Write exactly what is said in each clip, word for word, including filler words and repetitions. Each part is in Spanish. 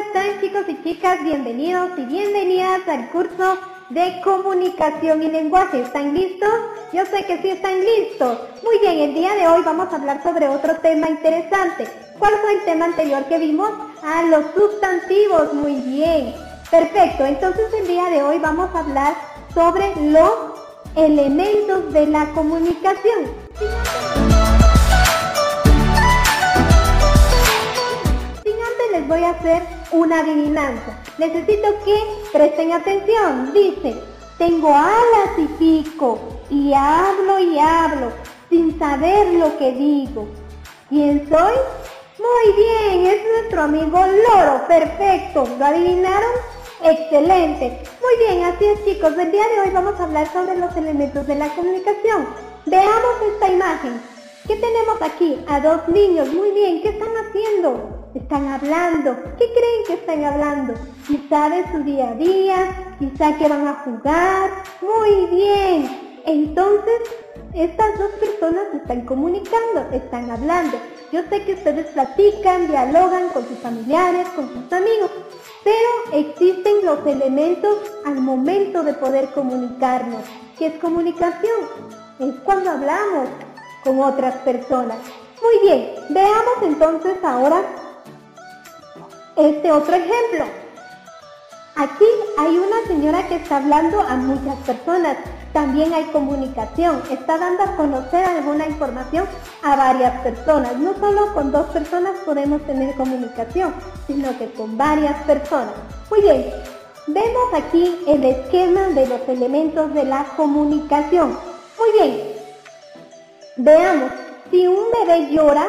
están, chicos y chicas? Bienvenidos y bienvenidas al curso de comunicación y lenguaje. ¿Están listos? Yo sé que sí están listos. Muy bien, el día de hoy vamos a hablar sobre otro tema interesante. ¿Cuál fue el tema anterior que vimos? Ah, los sustantivos. Muy bien. Perfecto. Entonces el día de hoy vamos a hablar sobre los elementos de la comunicación. Les voy a hacer una adivinanza. Necesito que presten atención. Dice: tengo alas y pico, y hablo y hablo, sin saber lo que digo. ¿Quién soy? Muy bien, es nuestro amigo loro. Perfecto, ¿lo adivinaron? Excelente. Muy bien, así es, chicos. El día de hoy vamos a hablar sobre los elementos de la comunicación. Veamos esta imagen. ¿Qué tenemos aquí? A dos niños. Muy bien, ¿qué están haciendo? Están hablando. ¿Qué creen que están hablando? Quizá de su día a día, quizá que van a jugar. Muy bien. Entonces, estas dos personas están comunicando, están hablando. Yo sé que ustedes platican, dialogan con sus familiares, con sus amigos, pero existen los elementos al momento de poder comunicarnos. ¿Qué es comunicación? Es cuando hablamos con otras personas. Muy bien, veamos entonces ahora este otro ejemplo. Aquí hay una señora que está hablando a muchas personas. También hay comunicación. Está dando a conocer alguna información a varias personas. No solo con dos personas podemos tener comunicación, sino que con varias personas. Muy bien, vemos aquí el esquema de los elementos de la comunicación. Muy bien, veamos. Si un bebé llora,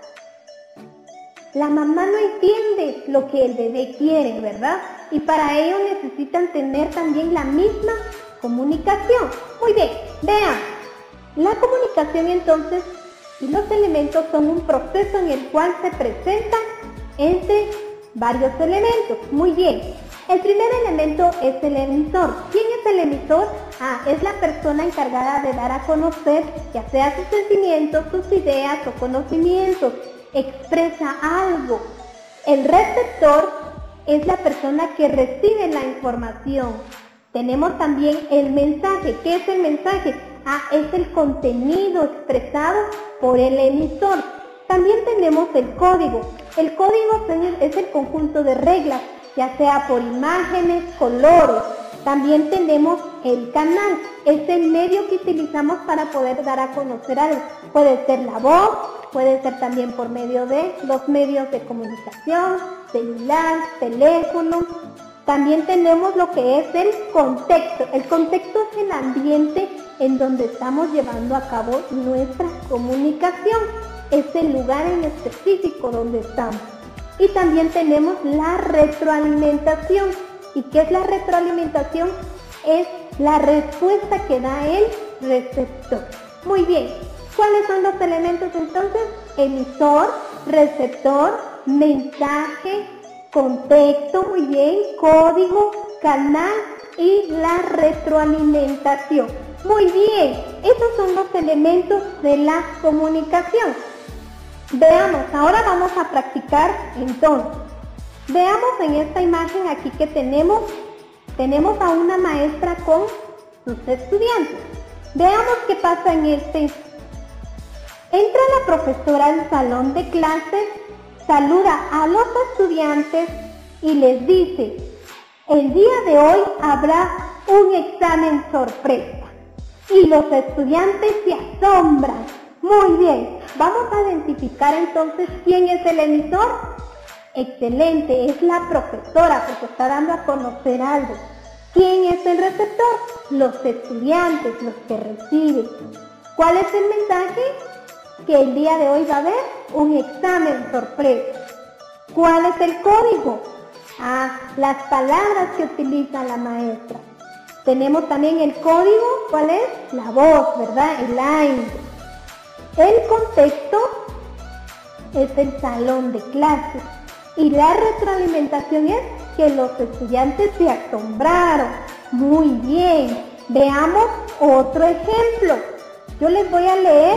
la mamá no entiende lo que el bebé quiere, ¿verdad? Y para ello necesitan tener también la misma comunicación. Muy bien, vean. La comunicación entonces y los elementos son un proceso en el cual se presentan entre varios elementos. Muy bien. El primer elemento es el emisor. ¿Quién es el emisor? Ah, es la persona encargada de dar a conocer, ya sea sus sentimientos, sus ideas o conocimientos. Expresa algo. El receptor es la persona que recibe la información. Tenemos también el mensaje. ¿Qué es el mensaje? Ah, es el contenido expresado por el emisor. También tenemos el código. El código es el conjunto de reglas, ya sea por imágenes, colores. También tenemos el canal, es el medio que utilizamos para poder dar a conocer algo. Puede ser la voz, puede ser también por medio de los medios de comunicación, celular, teléfono. También tenemos lo que es el contexto. El contexto es el ambiente en donde estamos llevando a cabo nuestra comunicación. Es el lugar en específico donde estamos. Y también tenemos la retroalimentación. ¿Y qué es la retroalimentación? Es la respuesta que da el receptor. Muy bien, ¿cuáles son los elementos entonces? Emisor, receptor, mensaje, contexto, muy bien, código, canal y la retroalimentación. Muy bien, esos son los elementos de la comunicación. Veamos, ahora vamos a practicar entonces. Veamos en esta imagen aquí que tenemos, tenemos a una maestra con sus estudiantes. Veamos qué pasa en este. Entra la profesora al salón de clases, saluda a los estudiantes y les dice: el día de hoy habrá un examen sorpresa. Y los estudiantes se asombran. Muy bien, vamos a identificar entonces quién es el emisor. Excelente, es la profesora porque está dando a conocer algo. ¿Quién es el receptor? Los estudiantes, los que reciben. ¿Cuál es el mensaje? Que el día de hoy va a haber un examen sorpresa. ¿Cuál es el código? Ah, las palabras que utiliza la maestra. Tenemos también el código, ¿cuál es? La voz, ¿verdad? El aire. El contexto es el salón de clases. Y la retroalimentación es que los estudiantes se asombraron. Muy bien. Veamos otro ejemplo. Yo les voy a leer.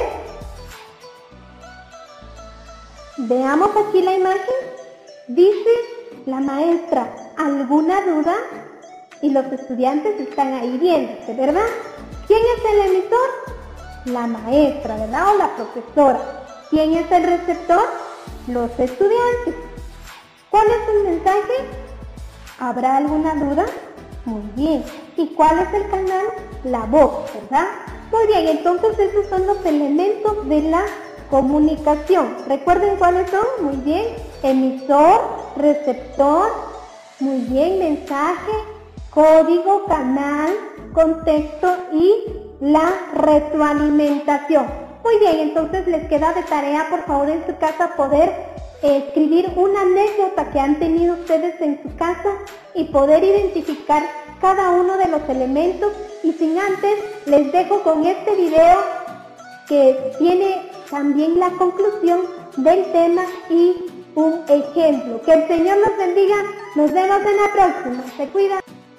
Veamos aquí la imagen. Dice: la maestra, ¿alguna duda? Y los estudiantes están ahí viéndose, ¿verdad? ¿Quién es el emisor? La maestra, ¿verdad? O la profesora. ¿Quién es el receptor? Los estudiantes. ¿Cuál es el mensaje? ¿Habrá alguna duda? Muy bien. ¿Y cuál es el canal? La voz, ¿verdad? Muy bien, entonces esos son los elementos de la comunicación. ¿Recuerden cuáles son? Muy bien. Emisor, receptor, muy bien, mensaje, código, canal, contexto y la retroalimentación. Muy bien, entonces les queda de tarea, por favor, en su casa poder eh, escribir una anécdota que han tenido ustedes en su casa y poder identificar cada uno de los elementos. Y sin antes, les dejo con este video que tiene también la conclusión del tema y un ejemplo. Que el Señor los bendiga. Nos vemos en la próxima. Se cuidan.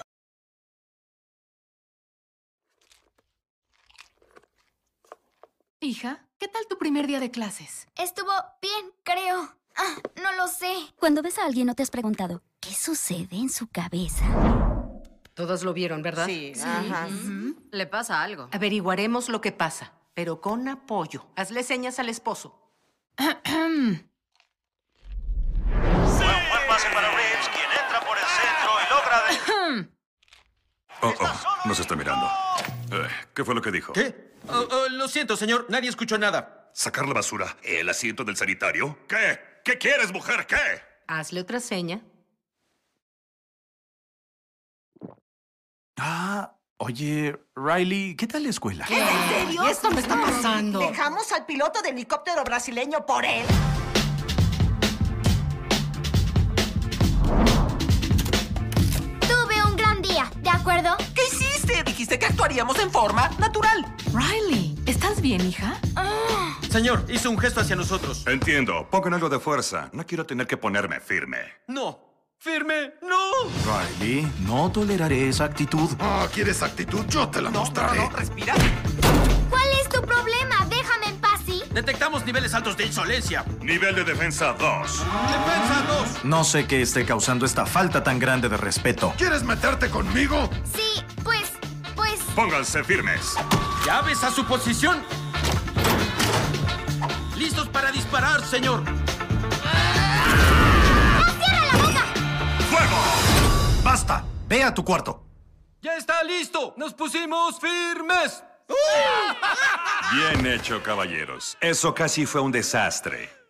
Hija, ¿qué tal tu primer día de clases? Estuvo bien, creo. Ah, no lo sé. Cuando ves a alguien, ¿no te has preguntado qué sucede en su cabeza? Todos lo vieron, ¿verdad? Sí, ajá. Ujú. Le pasa algo. Averiguaremos lo que pasa, pero con apoyo. Hazle señas al esposo. Buen pase para Reeves, quien entra por el centro y logra de... Oh, oh, nos está mirando. Eh, ¿Qué fue lo que dijo? ¿Qué? Oh, oh, lo siento, señor. Nadie escuchó nada. ¿Sacar la basura? ¿El asiento del sanitario? ¿Qué? ¿Qué quieres, mujer? ¿Qué? Hazle otra seña. Ah, oye, Riley, ¿qué tal la escuela? ¿Qué? ¿En serio? Esto me está pasando. ¿Dejamos al piloto de helicóptero brasileño por él? Tuve un gran día, ¿de acuerdo? ¿Qué hiciste? Dijiste que actuaríamos en forma natural. Riley, ¿estás bien, hija? Ah. Señor, hizo un gesto hacia nosotros. Entiendo. Pongan algo de fuerza. No quiero tener que ponerme firme. No. ¡Firme! ¡No! Riley, no toleraré esa actitud. Ah, ¿quieres actitud? Yo te la mostraré. No, no, respira. ¿Cuál es tu problema? Déjame en paz, ¿sí? Detectamos niveles altos de insolencia. Nivel de defensa dos. ¡Defensa dos! No sé qué esté causando esta falta tan grande de respeto. ¿Quieres meterte conmigo? Sí, pues, pues... Pónganse firmes. ¡Llaves a su posición! ¡Listos para disparar, señor! ¡Fuego! ¡Basta! Ve a tu cuarto. ¡Ya está listo! ¡Nos pusimos firmes! Bien hecho, caballeros. Eso casi fue un desastre.